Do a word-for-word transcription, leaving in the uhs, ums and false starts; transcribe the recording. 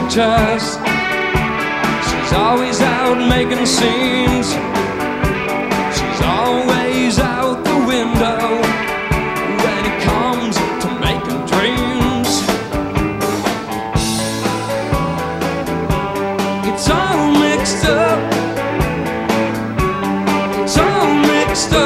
pictures. She's always out making scenes. She's always out the window when it comes to making dreams. It's all mixed up. It's all mixed up.